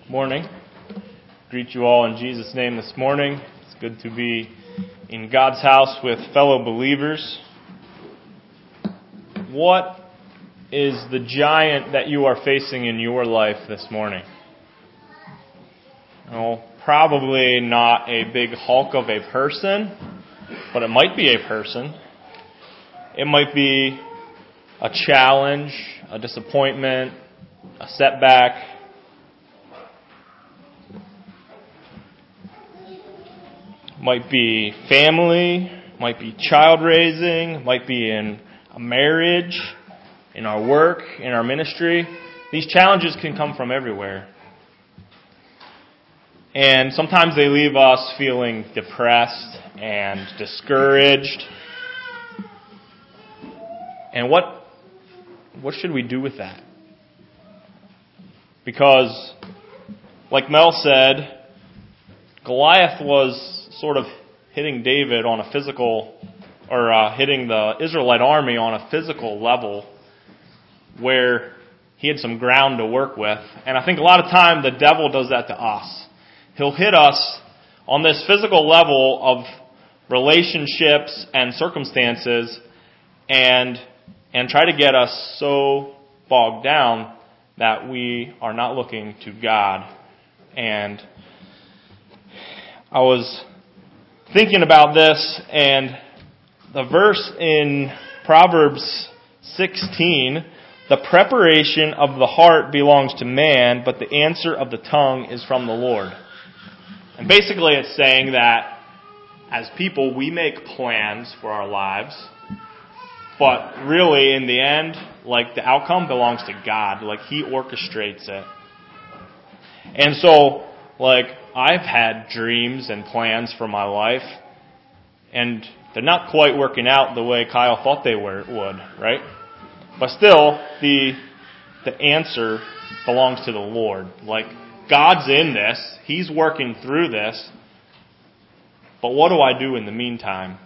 Morning. Greet you all in Jesus' name this morning. It's good to be in God's house with fellow believers. What is the giant that you are facing in your life this morning? Well, probably not a big hulk of a person, but it might be a person. It might be a challenge, a disappointment, a setback. Might be family, might be child raising, might be in a marriage, in our work, in our ministry. These challenges can come from everywhere. And sometimes they leave us feeling depressed and discouraged. And what should we do with that? Because, like Mel said, Goliath was sort of hitting David on a physical, or hitting the Israelite army on a physical level where he had some ground to work with. And I think a lot of time the devil does that to us. He'll hit us on this physical level of relationships and circumstances and try to get us so bogged down that we are not looking to God. And I was thinking about this, and the verse in Proverbs 16, the preparation of the heart belongs to man, but the answer of the tongue is from the Lord. And basically it's saying that as people, we make plans for our lives, but really in the end, like the outcome belongs to God. Like He orchestrates it. And so, like, I've had dreams and plans for my life, and they're not quite working out the way Kyle thought they would, right? But still, the answer belongs to the Lord. Like, God's in this. He's working through this. But what do I do in the meantime?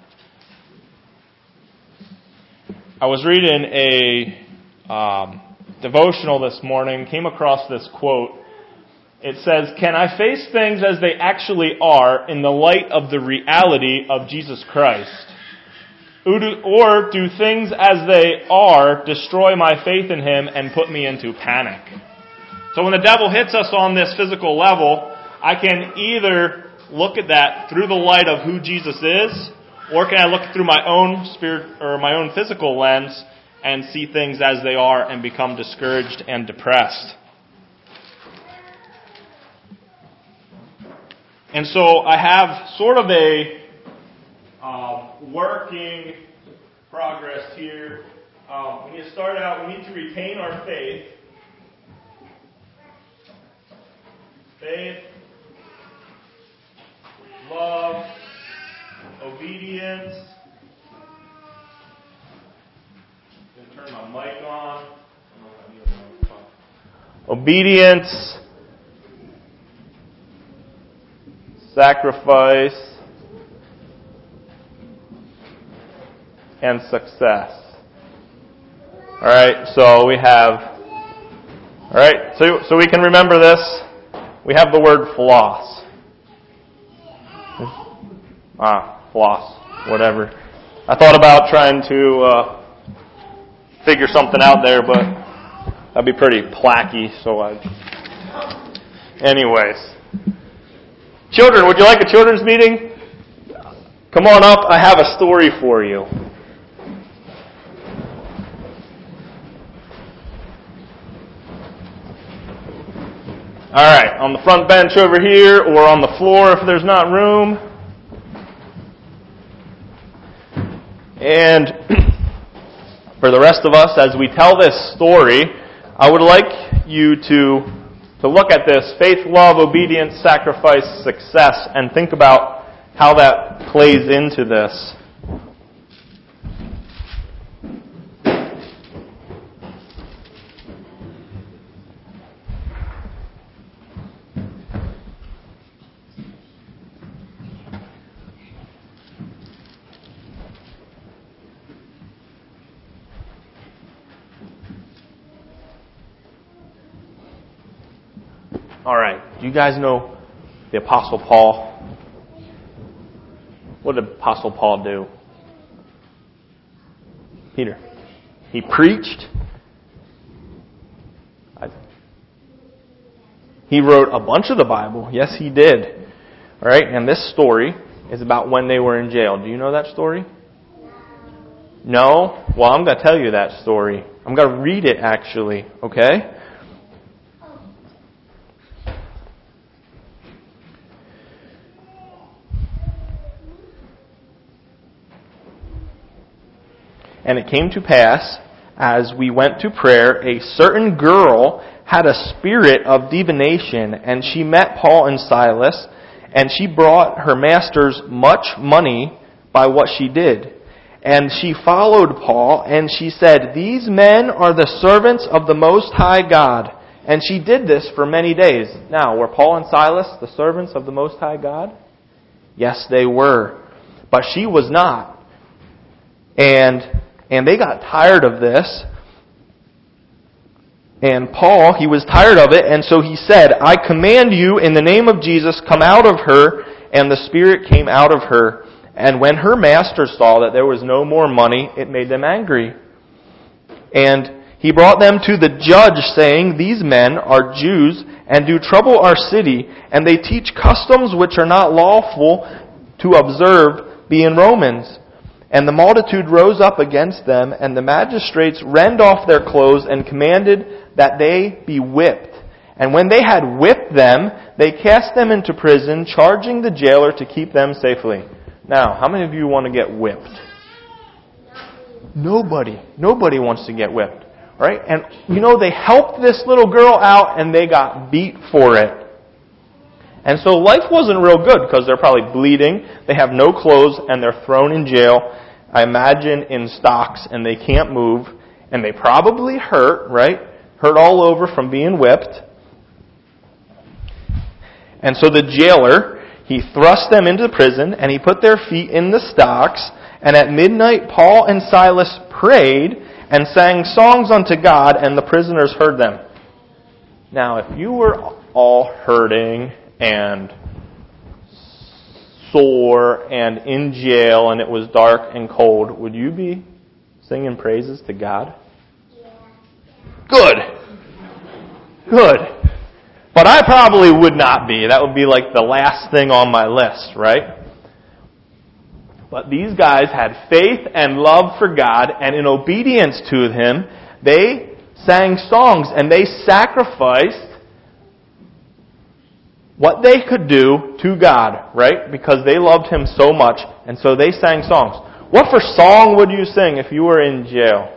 I was reading a devotional this morning, came across this quote. It says, "Can I face things as they actually are in the light of the reality of Jesus Christ? Or do things as they are destroy my faith in Him and put me into panic?" So when the devil hits us on this physical level, I can either look at that through the light of who Jesus is, or can I look through my own spirit or my own physical lens and see things as they are and become discouraged and depressed? And so I have sort of a working progress here. We need to start out, we need to retain our faith. Faith, love, obedience. I'm going to turn my mic on. Obedience, sacrifice, and success. Alright, so we have, so we can remember this, we have the word floss. Floss, whatever. I thought about trying to figure something out there, but that'd be pretty placky, anyways. Children, would you like a children's meeting? Come on up, I have a story for you. Alright, on the front bench over here, or on the floor if there's not room. And for the rest of us, as we tell this story, I would like you to look at this faith, love, obedience, sacrifice, success, and think about how that plays into this. All right. Do you guys know the Apostle Paul? What did Apostle Paul do? Peter. He preached. He wrote a bunch of the Bible. Yes, he did. All right. And this story is about when they were in jail. Do you know that story? No? Well, I'm going to tell you that story. I'm going to read it, actually. Okay? And it came to pass, as we went to prayer, a certain girl had a spirit of divination, and she met Paul and Silas, and she brought her masters much money by what she did. And she followed Paul, and she said, "These men are the servants of the Most High God." And she did this for many days. Now, were Paul and Silas the servants of the Most High God? Yes, they were. But she was not. And they got tired of this. And Paul, he was tired of it, and so he said, "I command you in the name of Jesus, come out of her." And the spirit came out of her. And when her masters saw that there was no more money, it made them angry. And he brought them to the judge, saying, "These men are Jews, and do trouble our city, and they teach customs which are not lawful to observe, being Romans." And the multitude rose up against them, and the magistrates rend off their clothes and commanded that they be whipped. And when they had whipped them, they cast them into prison, charging the jailer to keep them safely. Now, how many of you want to get whipped? Nobody. Nobody wants to get whipped. Right? And, they helped this little girl out, and they got beat for it. And so life wasn't real good because they're probably bleeding, they have no clothes, and they're thrown in jail, I imagine in stocks, and they can't move, and they probably hurt, right? Hurt all over from being whipped. And so the jailer, he thrust them into prison, and he put their feet in the stocks, and at midnight Paul and Silas prayed and sang songs unto God, and the prisoners heard them. Now, if you were all hurting and sore and in jail and it was dark and cold, would you be singing praises to God? Good. But I probably would not be. That would be like the last thing on my list, right? But these guys had faith and love for God, and in obedience to Him, they sang songs and they sacrificed what they could do to God, right? Because they loved Him so much, and so they sang songs. What for song would you sing if you were in jail?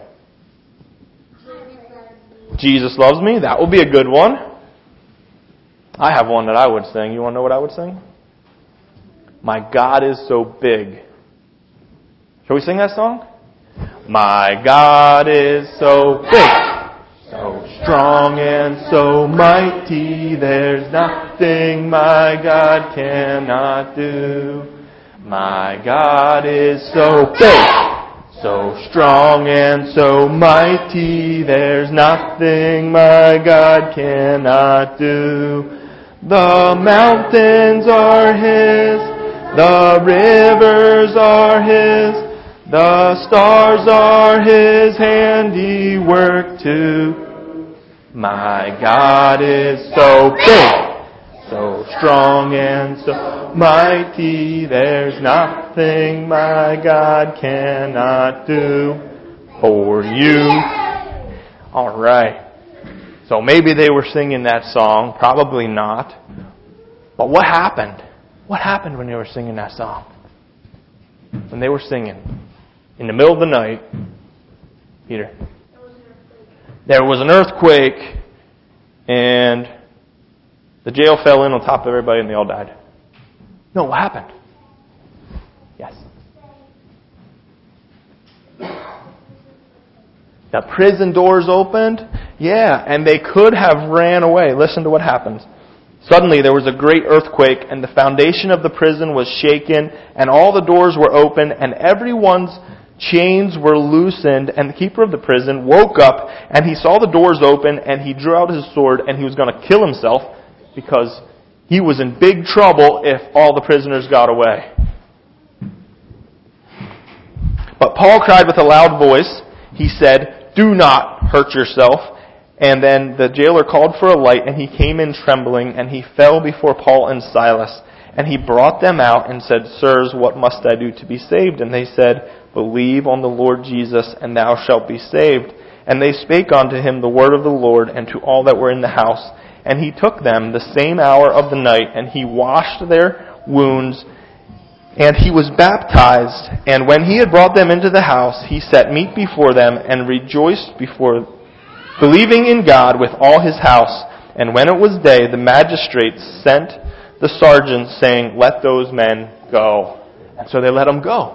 Jesus Loves Me. That would be a good one. I have one that I would sing. You want to know what I would sing? My God is so big. Shall we sing that song? My God is so big, so strong and so mighty, there's nothing my God cannot do. My God is so big, so strong and so mighty, there's nothing my God cannot do. The mountains are His, the rivers are His, the stars are His handiwork too. My God is so big, so strong and so mighty, there's nothing my God cannot do for you. All right. So maybe they were singing that song, probably not. But what happened? What happened when they were singing that song? When they were singing, in the middle of the night, Peter, there was an earthquake, and the jail fell in on top of everybody, and they all died. No, what happened? Yes. The prison doors opened. Yeah, and they could have ran away. Listen to what happened. Suddenly there was a great earthquake, and the foundation of the prison was shaken, and all the doors were open, and everyone's chains were loosened, and the keeper of the prison woke up, and he saw the doors open, and he drew out his sword, and he was going to kill himself. because he was in big trouble if all the prisoners got away. But Paul cried with a loud voice. He said, "Do not hurt yourself." And then the jailer called for a light, and he came in trembling, and he fell before Paul and Silas. And he brought them out and said, "Sirs, what must I do to be saved?" And they said, "Believe on the Lord Jesus, and thou shalt be saved." And they spake unto him the word of the Lord, and to all that were in the house. And he took them the same hour of the night, and he washed their wounds, and he was baptized. And when he had brought them into the house, he set meat before them, and rejoiced before, believing in God with all his house. And when it was day, the magistrates sent the sergeants, saying, "Let those men go." And so they let them go.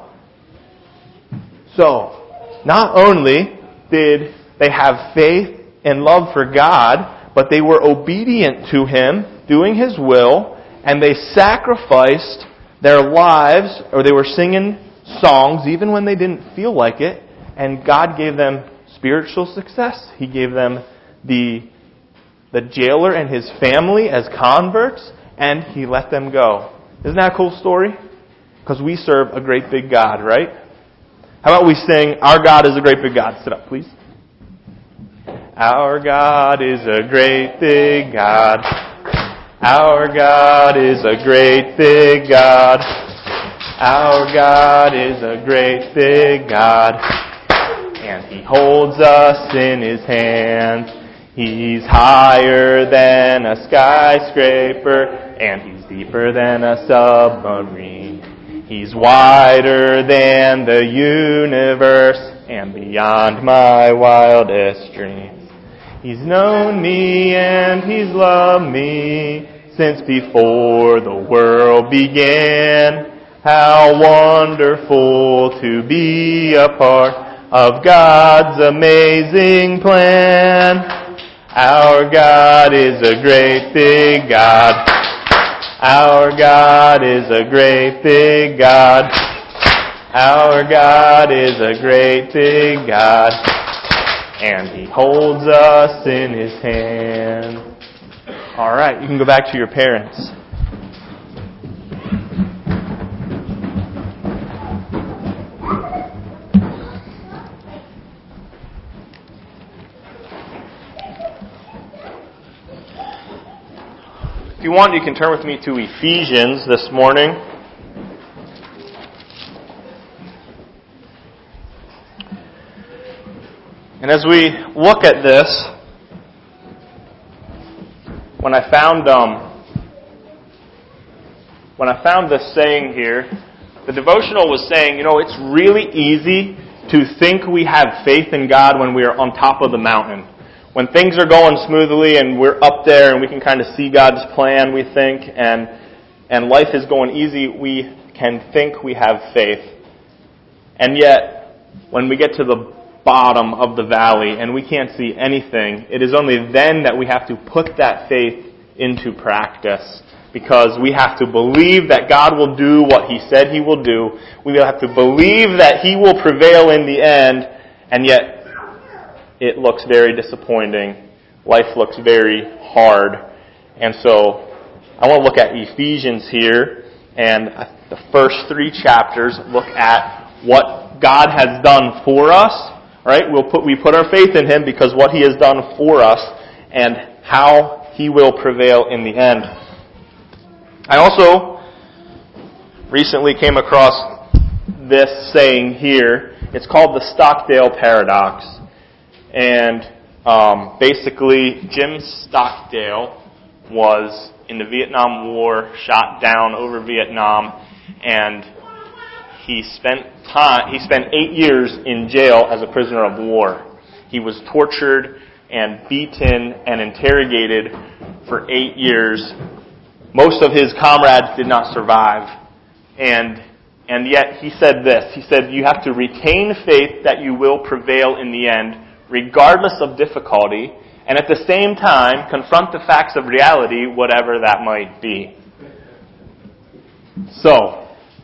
So, not only did they have faith and love for God, but they were obedient to him, doing his will, and they sacrificed their lives, or they were singing songs even when they didn't feel like it, and God gave them spiritual success. He gave them the jailer and his family as converts, and he let them go. Isn't that a cool story? Because we serve a great big God, right? How about we sing, "Our God is a great big God"? Sit up, please. Our God is a great big God. Our God is a great big God. Our God is a great big God. And he holds us in his hands. He's higher than a skyscraper, and he's deeper than a submarine. He's wider than the universe, and beyond my wildest dreams. He's known me and he's loved me since before the world began. How wonderful to be a part of God's amazing plan. Our God is a great big God. Our God is a great big God. Our God is a great big God. And he holds us in his hand. All right, you can go back to your parents. If you want, you can turn with me to Ephesians this morning. And as we look at this, when I found this saying here, the devotional was saying, it's really easy to think we have faith in God when we are on top of the mountain. When things are going smoothly and we're up there and we can kind of see God's plan, we think, and life is going easy, we can think we have faith. And yet, when we get to the bottom of the valley and we can't see anything, it is only then that we have to put that faith into practice, because we have to believe that God will do what he said he will do. We will have to believe that he will prevail in the end, and yet it looks very disappointing. Life looks very hard. And so I want to look at Ephesians here, and the first 3 chapters look at what God has done for us. Right? We put our faith in him because what he has done for us, and how he will prevail in the end. I also recently came across this saying here. It's called the Stockdale Paradox. And basically, Jim Stockdale was in the Vietnam War, shot down over Vietnam, and he spent 8 years in jail as a prisoner of war. He was tortured and beaten and interrogated for 8 years. Most of his comrades did not survive. And yet he said this. He said, "You have to retain faith that you will prevail in the end, regardless of difficulty, and at the same time, confront the facts of reality, whatever that might be." So,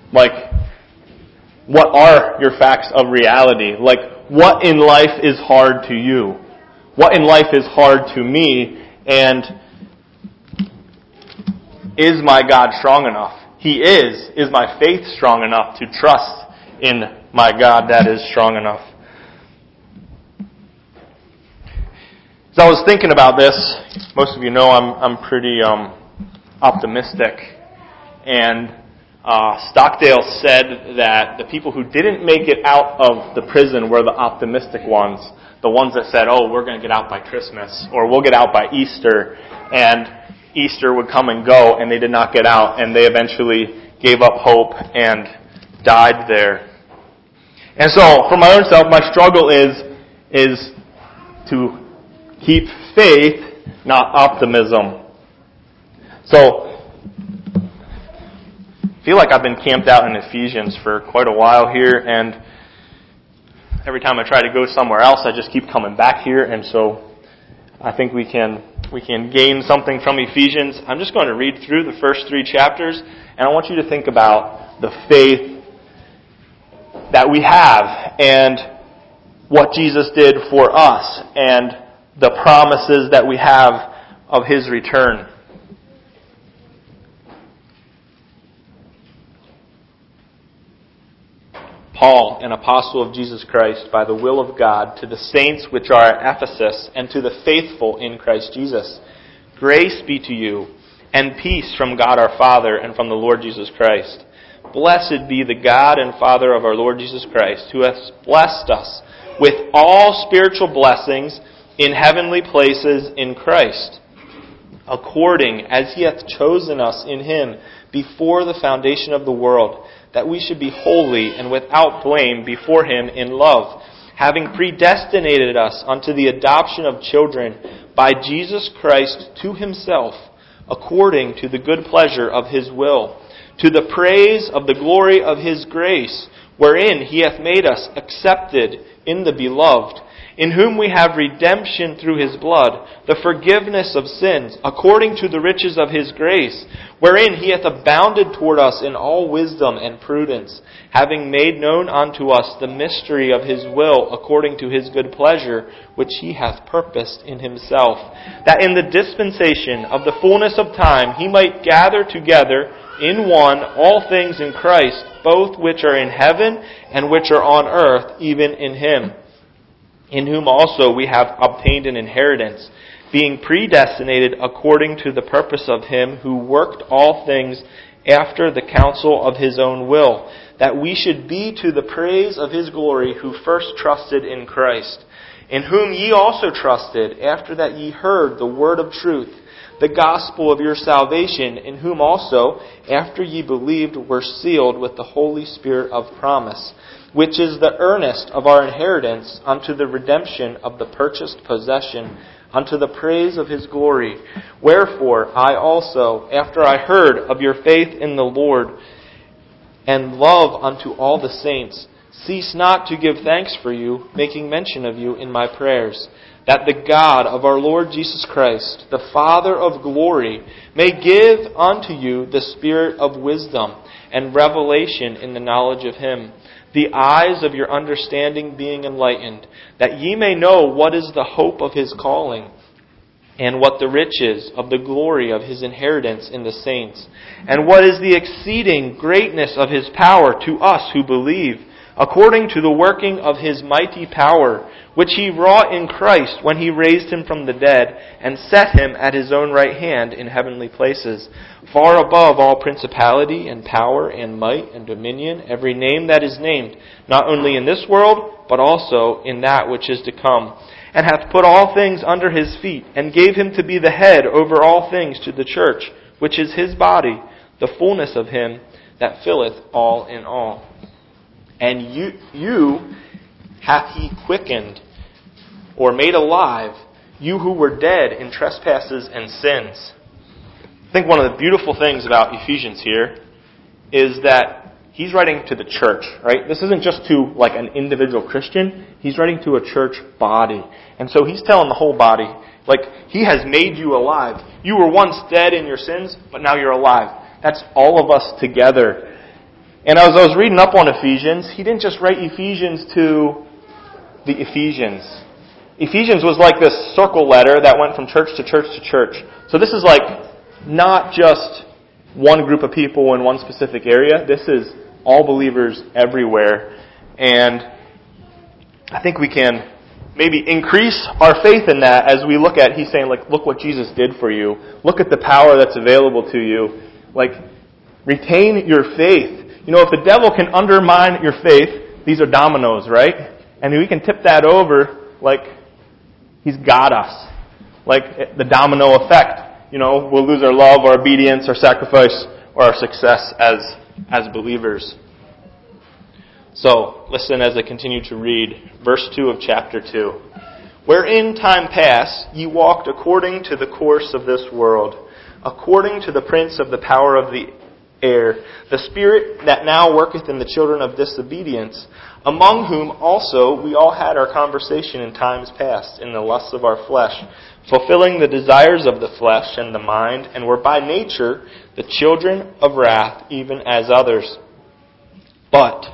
what are your facts of reality? What in life is hard to you? What in life is hard to me? And is my God strong enough? He is. Is my faith strong enough to trust in my God that is strong enough? As I was thinking about this, most of you know I'm pretty optimistic. And Stockdale said that the people who didn't make it out of the prison were the optimistic ones. The ones that said, oh, we're going to get out by Christmas, or we'll get out by Easter. And Easter would come and go, and they did not get out, and they eventually gave up hope and died there. And so, for my own self, my struggle is to keep faith, not optimism. So, I feel like I've been camped out in Ephesians for quite a while here, and every time I try to go somewhere else, I just keep coming back here, and so I think we can gain something from Ephesians. I'm just going to read through the first 3 chapters, and I want you to think about the faith that we have and what Jesus did for us and the promises that we have of His return. Paul, an apostle of Jesus Christ, by the will of God, to the saints which are at Ephesus, and to the faithful in Christ Jesus. Grace be to you, and peace from God our Father and from the Lord Jesus Christ. Blessed be the God and Father of our Lord Jesus Christ, who hath blessed us with all spiritual blessings in heavenly places in Christ, according as He hath chosen us in Him before the foundation of the world, that we should be holy and without blame before Him in love, having predestinated us unto the adoption of children by Jesus Christ to Himself, according to the good pleasure of His will, to the praise of the glory of His grace, wherein He hath made us accepted in the Beloved, in whom we have redemption through His blood, the forgiveness of sins, according to the riches of His grace, wherein He hath abounded toward us in all wisdom and prudence, having made known unto us the mystery of His will, according to His good pleasure, which He hath purposed in Himself, that in the dispensation of the fullness of time He might gather together in one all things in Christ, both which are in heaven and which are on earth, even in Him, in whom also we have obtained an inheritance, being predestinated according to the purpose of Him who worked all things after the counsel of His own will, that we should be to the praise of His glory, who first trusted in Christ, in whom ye also trusted, after that ye heard the word of truth, the gospel of your salvation, in whom also, after ye believed, were sealed with the Holy Spirit of promise, which is the earnest of our inheritance unto the redemption of the purchased possession, unto the praise of His glory. Wherefore I also, after I heard of your faith in the Lord, and love unto all the saints, cease not to give thanks for you, making mention of you in my prayers, that the God of our Lord Jesus Christ, the Father of glory, may give unto you the spirit of wisdom and revelation in the knowledge of Him, the eyes of your understanding being enlightened, that ye may know what is the hope of His calling, and what the riches of the glory of His inheritance in the saints, and what is the exceeding greatness of His power to us who believe, according to the working of His mighty power, which He wrought in Christ when He raised Him from the dead, and set Him at His own right hand in heavenly places, far above all principality and power and might and dominion, every name that is named, not only in this world, but also in that which is to come, and hath put all things under His feet, and gave Him to be the head over all things to the church, which is His body, the fullness of Him that filleth all in all. And you hath He quickened, or made alive, you who were dead in trespasses and sins. I think one of the beautiful things about Ephesians here is that he's writing to the church, right? This isn't just to like an individual Christian. He's writing to a church body. And so he's telling the whole body, like, He has made you alive. You were once dead in your sins, but now you're alive. That's all of us together. And as I was reading up on Ephesians, he didn't just write Ephesians to the Ephesians. Ephesians was like this circle letter that went from church to church to church. So this is like not just one group of people in one specific area. This is all believers everywhere. And I think we can maybe increase our faith in that as we look at, he's saying, like, look what Jesus did for you. Look at the power that's available to you. Like, retain your faith. You know, if the devil can undermine your faith, these are dominoes, right? And we can tip that over, like, he's got us. Like the domino effect. You know, we'll lose our love, our obedience, our sacrifice, or our success as believers. So, listen as I continue to read verse 2 of chapter 2. Wherein time past ye walked according to the course of this world, according to the prince of the power of the air, the spirit that now worketh in the children of disobedience, among whom also we all had our conversation in times past, in the lusts of our flesh, fulfilling the desires of the flesh and the mind, and were by nature the children of wrath, even as others. But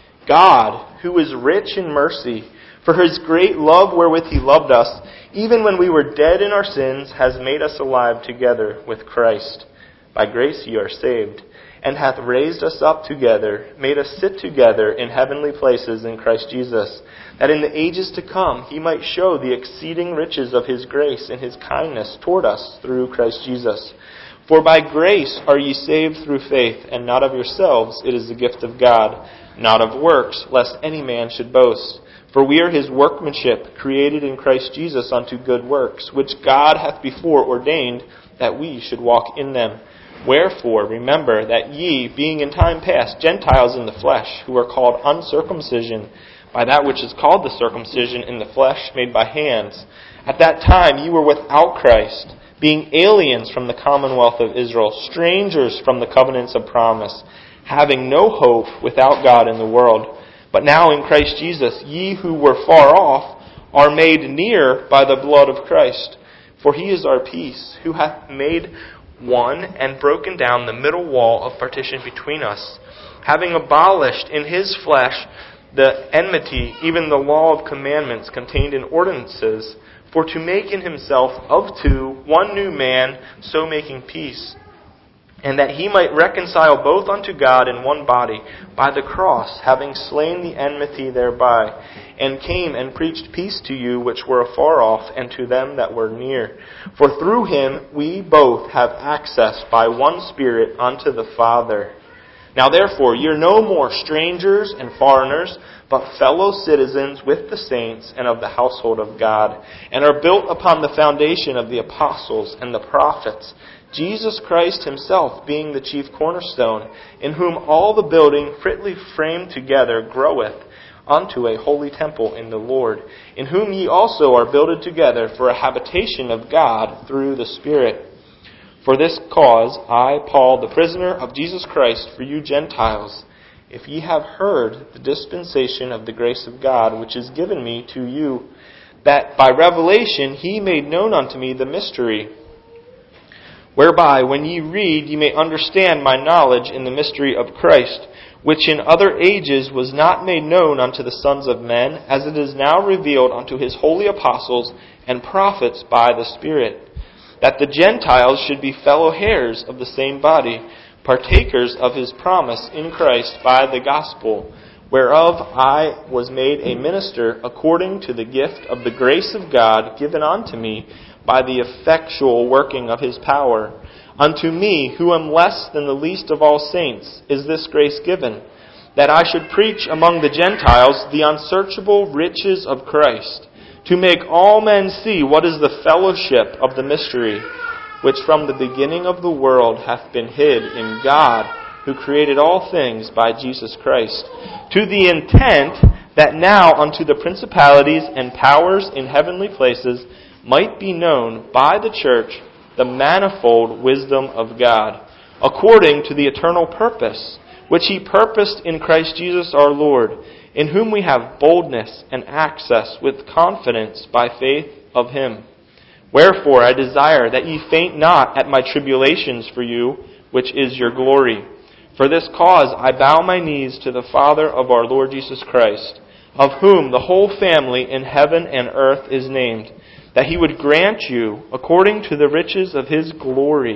God, who is rich in mercy, for his great love wherewith he loved us, even when we were dead in our sins, has made us alive together with Christ. By grace ye are saved, and hath raised us up together, made us sit together in heavenly places in Christ Jesus, that in the ages to come he might show the exceeding riches of his grace and his kindness toward us through Christ Jesus. For by grace are ye saved through faith, and not of yourselves, it is the gift of God, not of works, lest any man should boast. For we are his workmanship, created in Christ Jesus unto good works, which God hath before ordained that we should walk in them. Wherefore, remember that ye, being in time past Gentiles in the flesh, who are called uncircumcision, by that which is called the circumcision in the flesh made by hands, at that time ye were without Christ, being aliens from the commonwealth of Israel, strangers from the covenants of promise, having no hope without God in the world. But now in Christ Jesus, ye who were far off are made near by the blood of Christ. For he is our peace, who hath made one and broken down the middle wall of partition between us, having abolished in his flesh the enmity, even the law of commandments contained in ordinances, for to make in himself of two one new man, so making peace, and that he might reconcile both unto God in one body by the cross, having slain the enmity thereby, and came and preached peace to you which were afar off, and to them that were near. For through him we both have access by one Spirit unto the Father. Now therefore ye are no more strangers and foreigners, but fellow citizens with the saints and of the household of God, and are built upon the foundation of the apostles and the prophets, Jesus Christ himself being the chief cornerstone, in whom all the building fitly framed together groweth unto a holy temple in the Lord, in whom ye also are builded together for a habitation of God through the Spirit. For this cause I, Paul, the prisoner of Jesus Christ, for you Gentiles, if ye have heard the dispensation of the grace of God, which is given me to you, that by revelation he made known unto me the mystery, whereby when ye read ye may understand my knowledge in the mystery of Christ, which in other ages was not made known unto the sons of men, as it is now revealed unto his holy apostles and prophets by the Spirit, that the Gentiles should be fellow heirs of the same body, partakers of his promise in Christ by the gospel, whereof I was made a minister according to the gift of the grace of God given unto me by the effectual working of his power. Unto me, who am less than the least of all saints, is this grace given, that I should preach among the Gentiles the unsearchable riches of Christ, to make all men see what is the fellowship of the mystery, which from the beginning of the world hath been hid in God, who created all things by Jesus Christ, to the intent that now unto the principalities and powers in heavenly places might be known by the church the manifold wisdom of God, according to the eternal purpose, which he purposed in Christ Jesus our Lord, in whom we have boldness and access with confidence by faith of him. Wherefore I desire that ye faint not at my tribulations for you, which is your glory. For this cause I bow my knees to the Father of our Lord Jesus Christ, of whom the whole family in heaven and earth is named, that he would grant you, according to the riches of his glory,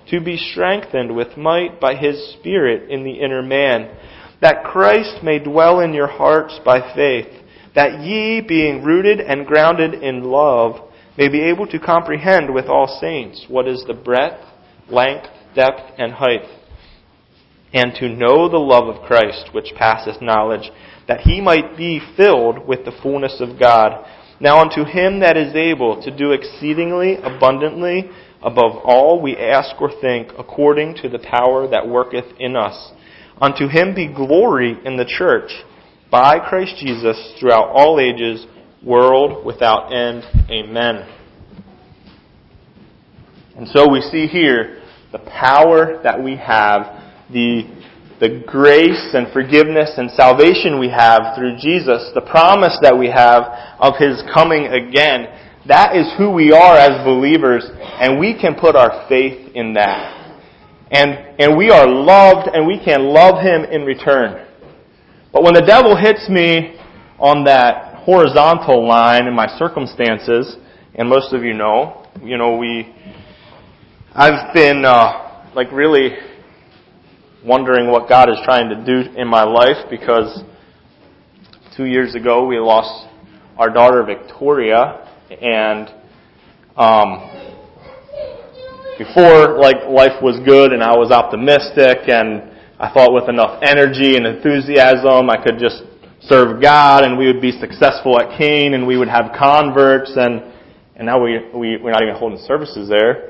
to be strengthened with might by His Spirit in the inner man, that Christ may dwell in your hearts by faith, that ye, being rooted and grounded in love, may be able to comprehend with all saints what is the breadth, length, depth, and height, and to know the love of Christ, which passeth knowledge, that he might be filled with the fullness of God. Now unto Him that is able to do exceedingly abundantly above all we ask or think, according to the power that worketh in us. Unto Him be glory in the church, by Christ Jesus, throughout all ages, world without end. Amen. And so we see here the power that we have, the grace and forgiveness and salvation we have through Jesus, the promise that we have of His coming again. That is who we are as believers, and we can put our faith in that. And we are loved, and we can love Him in return. But when the devil hits me on that horizontal line in my circumstances, and most of you know, I've been really wondering what God is trying to do in my life, because 2 years ago we lost our daughter Victoria, and before life was good and I was optimistic and I thought with enough energy and enthusiasm I could just serve God and we would be successful at Cain and we would have converts, and now we're not even holding services there.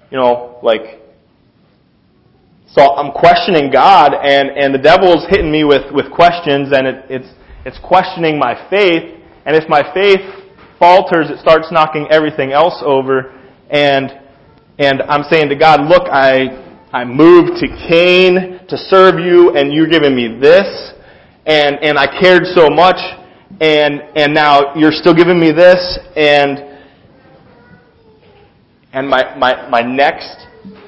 So I'm questioning God, and the devil's hitting me with questions, and it's questioning my faith. And if my faith falters, it starts knocking everything else over. And I'm saying to God, look, I moved to Cain to serve you, and you're giving me this, and I cared so much, and now you're still giving me this, and my next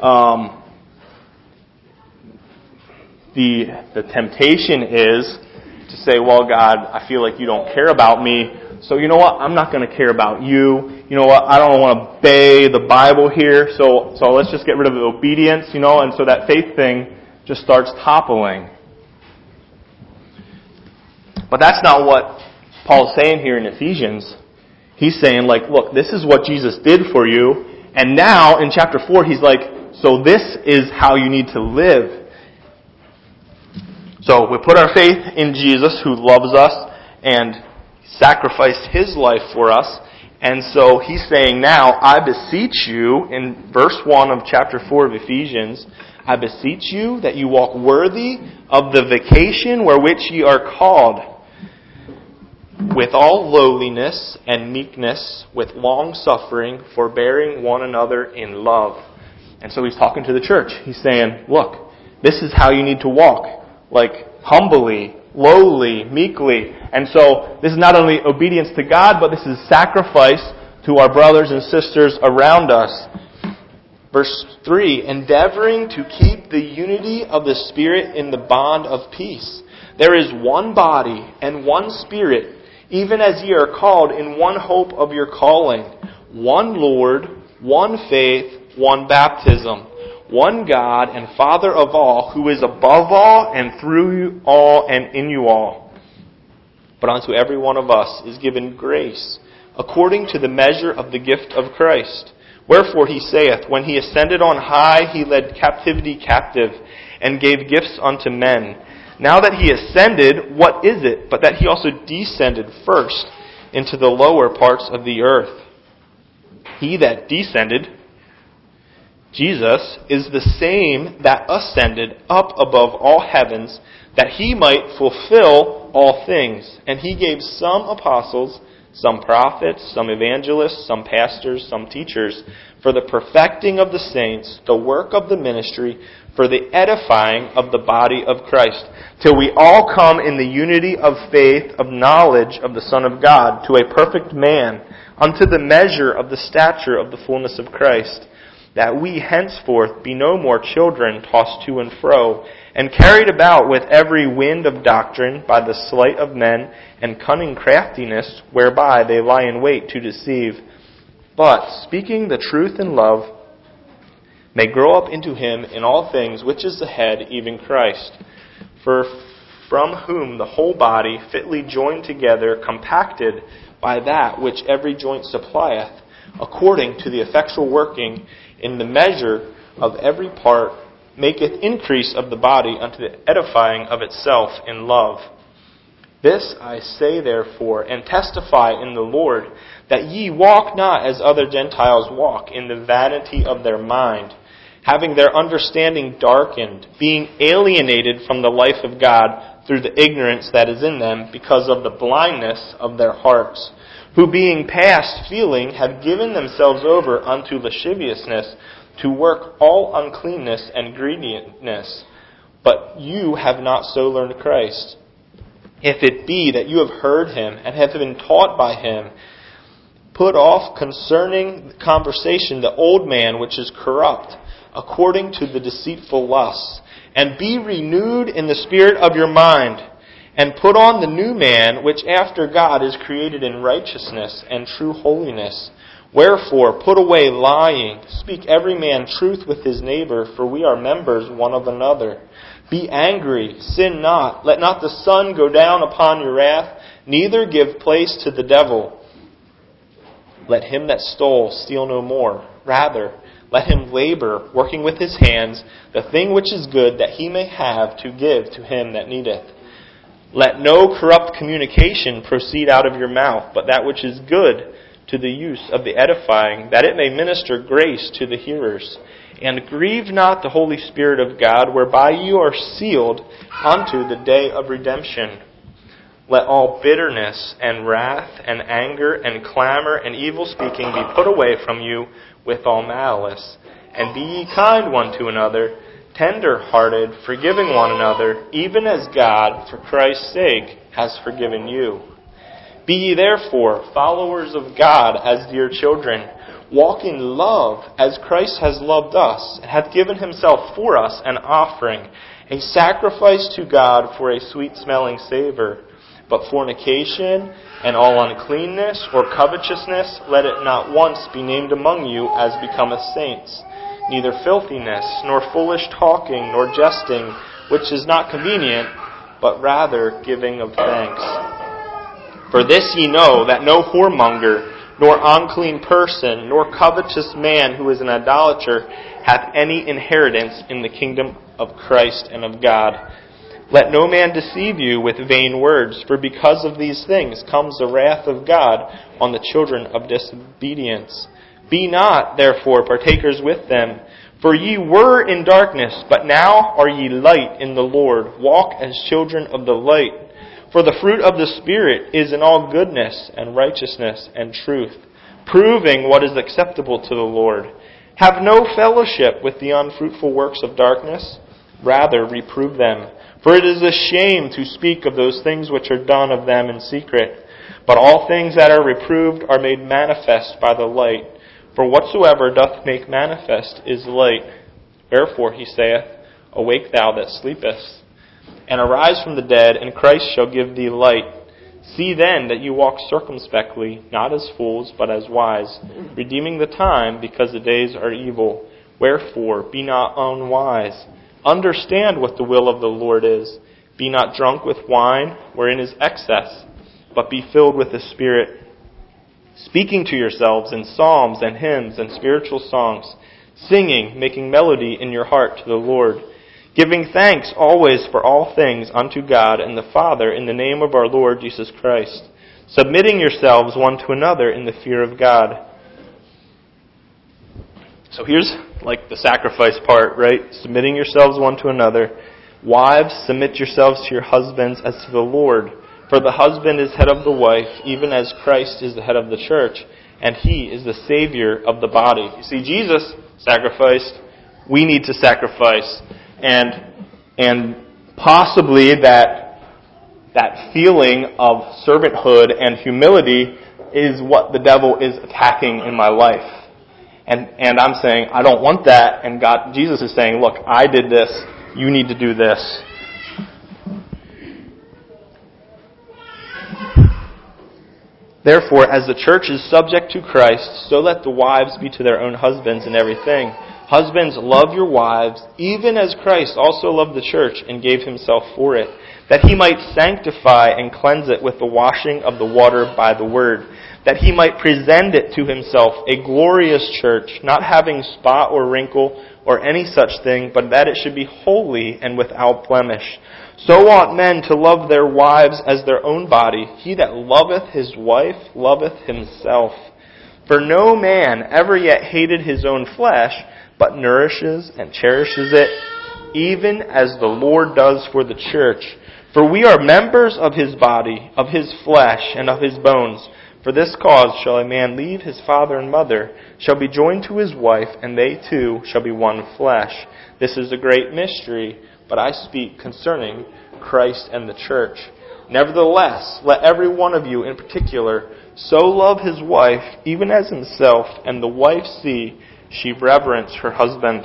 the temptation is to say, well, God, I feel like you don't care about me, so you know what? I'm not going to care about you. You know what? I don't want to obey the Bible here, so let's just get rid of the obedience, and so that faith thing just starts toppling. But that's not what Paul's saying here in Ephesians. He's saying, look, this is what Jesus did for you, and now in chapter 4, he's like, so this is how you need to live. So we put our faith in Jesus, who loves us and sacrificed His life for us. And so he's saying now, I beseech you, in verse 1 of chapter 4 of Ephesians, I beseech you that you walk worthy of the vocation wherewith ye are called, with all lowliness and meekness, with long suffering, forbearing one another in love. And so he's talking to the church. He's saying, look, this is how you need to walk. Humbly, lowly, meekly. And so this is not only obedience to God, but this is sacrifice to our brothers and sisters around us. Verse 3, endeavoring to keep the unity of the Spirit in the bond of peace. There is one body and one Spirit, even as ye are called in one hope of your calling, one Lord, one faith, one baptism, one God and Father of all, who is above all and through you all and in you all. But unto every one of us is given grace, according to the measure of the gift of Christ. Wherefore he saith, when he ascended on high, he led captivity captive, and gave gifts unto men. Now that he ascended, what is it but that he also descended first into the lower parts of the earth? He that descended, Jesus, is the same that ascended up above all heavens, that he might fulfill all things. And he gave some apostles, some prophets, some evangelists, some pastors, some teachers, for the perfecting of the saints, the work of the ministry, for the edifying of the body of Christ, till we all come in the unity of faith, of knowledge of the Son of God, to a perfect man, unto the measure of the stature of the fullness of Christ, that we henceforth be no more children tossed to and fro, and carried about with every wind of doctrine by the sleight of men and cunning craftiness, whereby they lie in wait to deceive. But, speaking the truth in love, may grow up into him in all things, which is the head, even Christ. For from whom the whole body, fitly joined together, compacted by that which every joint supplieth, according to the effectual working in the measure of every part, maketh increase of the body unto the edifying of itself in love. This I say therefore, and testify in the Lord, that ye walk not as other Gentiles walk, in the vanity of their mind, having their understanding darkened, being alienated from the life of God through the ignorance that is in them, because of the blindness of their hearts, who being past feeling have given themselves over unto lasciviousness, to work all uncleanness and greediness. But you have not so learned Christ. If it be that you have heard him, and have been taught by him, put off concerning conversation the old man which is corrupt, according to the deceitful lusts, and be renewed in the spirit of your mind, and put on the new man, which after God is created in righteousness and true holiness. Wherefore, put away lying, speak every man truth with his neighbor, for we are members one of another. Be angry, sin not, let not the sun go down upon your wrath, neither give place to the devil. Let him that stole steal no more. Rather, let him labor, working with his hands, the thing which is good, that he may have to give to him that needeth. Let no corrupt communication proceed out of your mouth, but that which is good, to the use of the edifying, that it may minister grace to the hearers. And grieve not the Holy Spirit of God, whereby you are sealed unto the day of redemption. Let all bitterness and wrath and anger and clamor and evil speaking be put away from you with all malice. And be ye kind one to another, tender-hearted, forgiving one another, even as God, for Christ's sake, has forgiven you. Be ye therefore followers of God as dear children. Walk in love as Christ has loved us, and hath given himself for us an offering, a sacrifice to God for a sweet-smelling savor. But fornication and all uncleanness or covetousness, let it not once be named among you as becometh saints. Neither filthiness, nor foolish talking, nor jesting, which is not convenient, but rather giving of thanks. For this ye know, that no whoremonger, nor unclean person, nor covetous man who is an idolater, hath any inheritance in the kingdom of Christ and of God. Let no man deceive you with vain words, for because of these things comes the wrath of God on the children of disobedience. Be not, therefore, partakers with them. For ye were in darkness, but now are ye light in the Lord. Walk as children of the light. For the fruit of the Spirit is in all goodness and righteousness and truth, proving what is acceptable to the Lord. Have no fellowship with the unfruitful works of darkness. Rather, reprove them. For it is a shame to speak of those things which are done of them in secret. But all things that are reproved are made manifest by the light. For whatsoever doth make manifest is light. Wherefore he saith, Awake thou that sleepest, and arise from the dead, and Christ shall give thee light. See then that you walk circumspectly, not as fools, but as wise, redeeming the time, because the days are evil. Wherefore, be not unwise. Understand what the will of the Lord is. Be not drunk with wine, wherein is excess, but be filled with the Spirit, speaking to yourselves in psalms and hymns and spiritual songs, singing, making melody in your heart to the Lord, giving thanks always for all things unto God and the Father in the name of our Lord Jesus Christ, submitting yourselves one to another in the fear of God. So here's like the sacrifice part, right? Submitting yourselves one to another. Wives, submit yourselves to your husbands as to the Lord. For the husband is head of the wife, even as Christ is the head of the church, and he is the Savior of the body. You see, Jesus sacrificed. We need to sacrifice. And possibly that feeling of servanthood and humility is what the devil is attacking in my life. And I'm saying, I don't want that. And Jesus is saying, look, I did this. You need to do this. Therefore, as the church is subject to Christ, so let the wives be to their own husbands in everything. Husbands, love your wives, even as Christ also loved the church and gave himself for it, that he might sanctify and cleanse it with the washing of the water by the word, that he might present it to himself a glorious church, not having spot or wrinkle or any such thing, but that it should be holy and without blemish. So ought men to love their wives as their own body. He that loveth his wife loveth himself. For no man ever yet hated his own flesh, but nourishes and cherishes it, even as the Lord does for the church. For we are members of his body, of his flesh, and of his bones. For this cause shall a man leave his father and mother, shall be joined to his wife, and they two shall be one flesh. This is a great mystery, but I speak concerning Christ and the church. Nevertheless, let every one of you in particular so love his wife, even as himself, and the wife see she reverence her husband.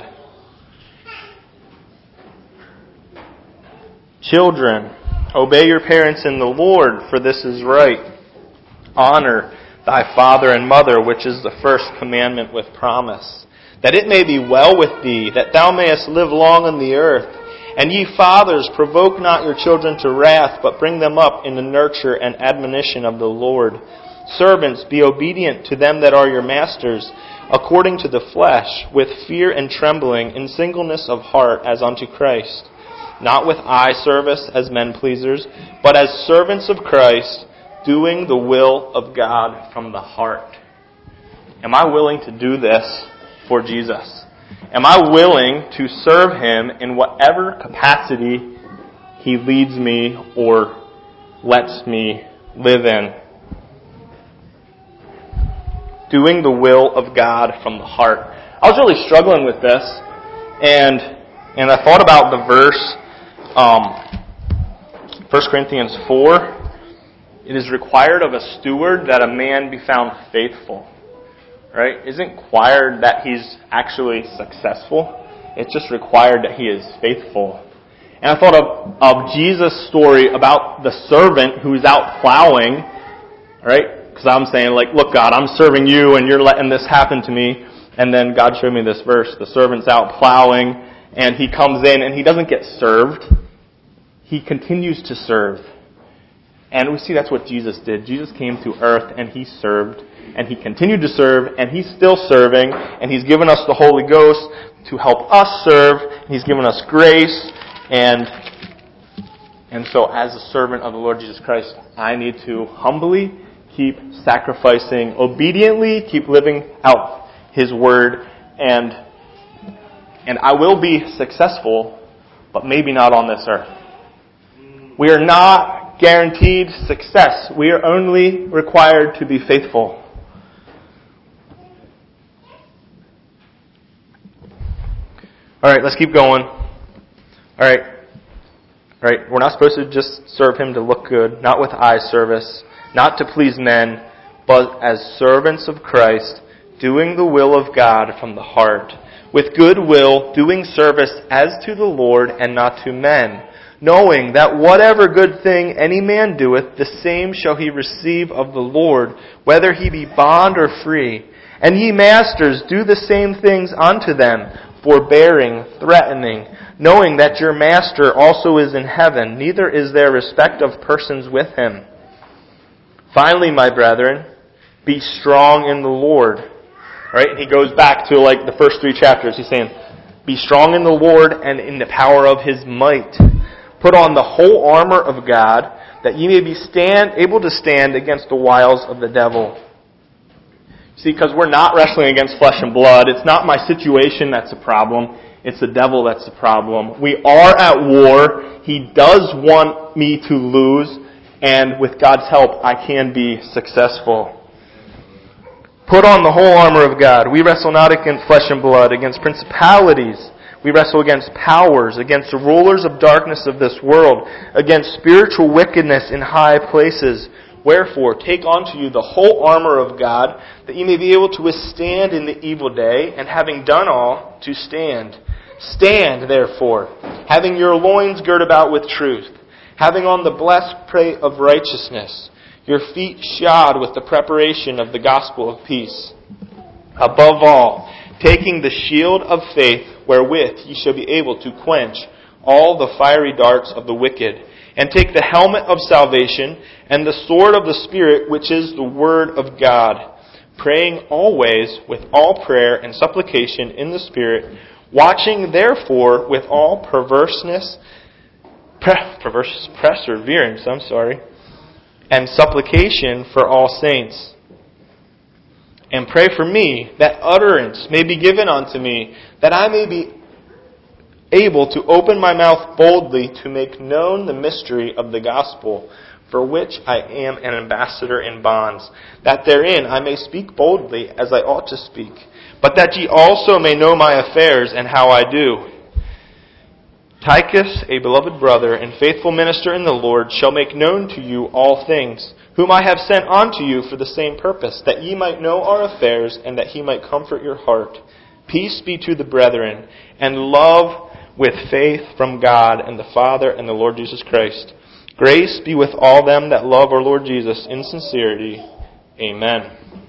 Children, obey your parents in the Lord, for this is right. Honor thy father and mother, which is the first commandment with promise, that it may be well with thee, that thou mayest live long on the earth. And ye fathers, provoke not your children to wrath, but bring them up in the nurture and admonition of the Lord. Servants, be obedient to them that are your masters, according to the flesh, with fear and trembling, in singleness of heart, as unto Christ. Not with eye service as men pleasers, but as servants of Christ, doing the will of God from the heart. Am I willing to do this for Jesus? Am I willing to serve him in whatever capacity he leads me or lets me live in? Doing the will of God from the heart. I was really struggling with this, and I thought about the verse, 1 Corinthians 4. It is required of a steward that a man be found faithful. Right? It isn't required that he's actually successful. It's just required that he is faithful. And I thought of Jesus' story about the servant who's out plowing, right? Because I'm saying, like, look, God, I'm serving you and you're letting this happen to me. And then God showed me this verse. The servant's out plowing and he comes in and he doesn't get served. He continues to serve. And we see that's what Jesus did. Jesus came to earth and he served. And he continued to serve, and he's still serving, and he's given us the Holy Ghost to help us serve. He's given us grace, and so as a servant of the Lord Jesus Christ, I need to humbly keep sacrificing, obediently keep living out his word, and I will be successful, but maybe not on this earth. We are not guaranteed success. We are only required to be faithful. All right, let's keep going. All right. We're not supposed to just serve him to look good, not with eye service, not to please men, but as servants of Christ, doing the will of God from the heart, with good will, doing service as to the Lord and not to men, knowing that whatever good thing any man doeth, the same shall he receive of the Lord, whether he be bond or free. And ye masters, do the same things unto them, forbearing, threatening, knowing that your master also is in heaven, neither is there respect of persons with him. Finally, my brethren, be strong in the Lord. Right? He goes back to like the first 3 chapters. He's saying, be strong in the Lord and in the power of his might. Put on the whole armor of God, that ye may be able to stand against the wiles of the devil. See, because we're not wrestling against flesh and blood. It's not my situation that's a problem. It's the devil that's the problem. We are at war. He does want me to lose. And with God's help, I can be successful. Put on the whole armor of God. We wrestle not against flesh and blood, against principalities. We wrestle against powers, against the rulers of darkness of this world, against spiritual wickedness in high places. Wherefore, take unto you the whole armor of God, that ye may be able to withstand in the evil day, and having done all, to stand. Stand, therefore, having your loins girt about with truth, having on the breastplate of righteousness, your feet shod with the preparation of the gospel of peace. Above all, taking the shield of faith, wherewith ye shall be able to quench all the fiery darts of the wicked, and take the helmet of salvation, and the sword of the Spirit, which is the word of God, praying always with all prayer and supplication in the Spirit, watching therefore with all perseverance, and supplication for all saints. And pray for me, that utterance may be given unto me, that I may be able to open my mouth boldly to make known the mystery of the gospel, for which I am an ambassador in bonds, that therein I may speak boldly as I ought to speak, but that ye also may know my affairs and how I do. Tychus, a beloved brother and faithful minister in the Lord, shall make known to you all things, whom I have sent unto you for the same purpose, that ye might know our affairs, and that he might comfort your heart. Peace be to the brethren, and love with faith from God and the Father and the Lord Jesus Christ. Grace be with all them that love our Lord Jesus in sincerity. Amen.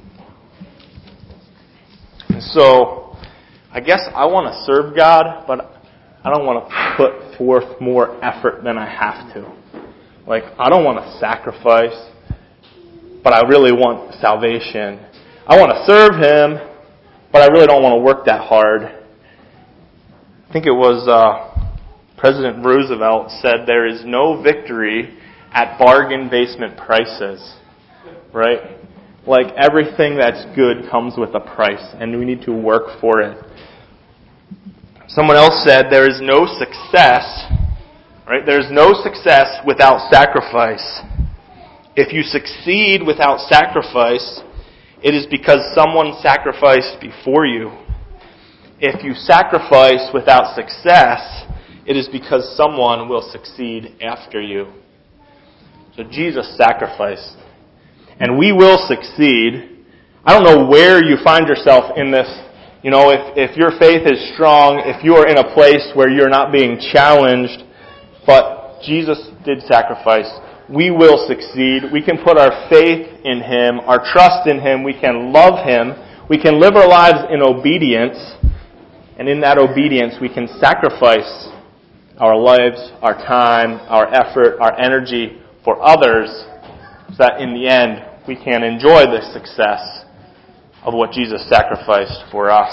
And so, I guess I want to serve God, but I don't want to put forth more effort than I have to. Like, I don't want to sacrifice, but I really want salvation. I want to serve Him, but I really don't want to work that hard. I think it was President Roosevelt said there is no victory at bargain basement prices. Right? Like, everything that's good comes with a price, and we need to work for it. Someone else said there is no success, right? There's no success without sacrifice. If you succeed without sacrifice, it is because someone sacrificed before you. If you sacrifice without success, it is because someone will succeed after you. So Jesus sacrificed. And we will succeed. I don't know where you find yourself in this. You know, if your faith is strong, if you are in a place where you're not being challenged, but Jesus did sacrifice, we will succeed. We can put our faith in Him, our trust in Him. We can love Him. We can live our lives in obedience. And in that obedience, we can sacrifice our lives, our time, our effort, our energy for others, so that in the end, we can enjoy the success of what Jesus sacrificed for us.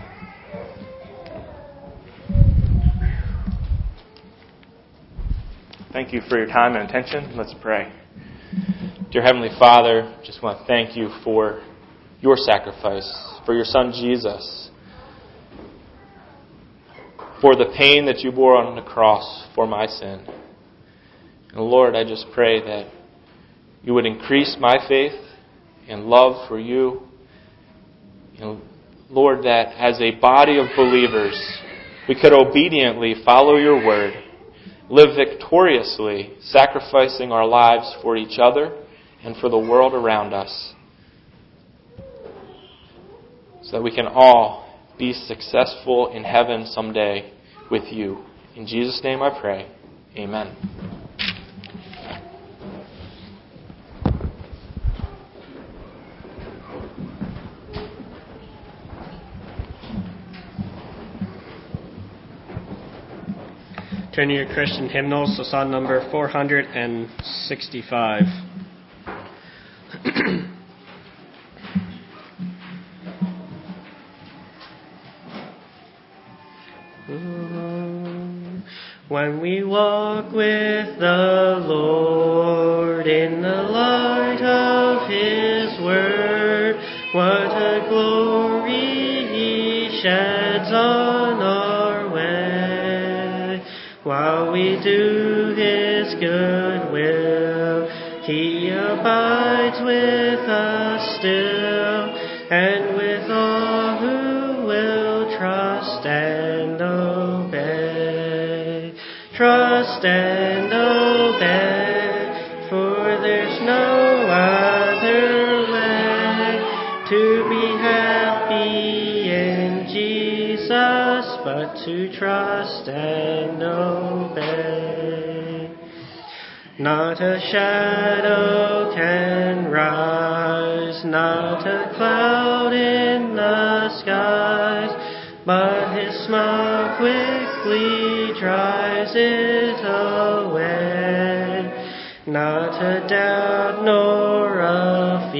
Thank you for your time and attention. Let's pray. Dear Heavenly Father, just want to thank you for your sacrifice, for your Son Jesus, for the pain that you bore on the cross for my sin. And Lord, I just pray that you would increase my faith and love for you. And Lord, that as a body of believers, we could obediently follow your word, live victoriously, sacrificing our lives for each other and for the world around us, so that we can all be successful in heaven someday with you. In Jesus' name I pray. Amen. Turn to your Christian hymnals to Psalm number 465. When we walk with the Lord in the light of His word, what a glory He sheds on our way. While we do His good will, He abides with us still, and with all who will trust and obey. Trust and obey, for there's no other way to be happy in Jesus but to trust and obey. Not a shadow can rise, not a cloud in the skies but his smile quickly drives it away. Not a doubt nor a fear.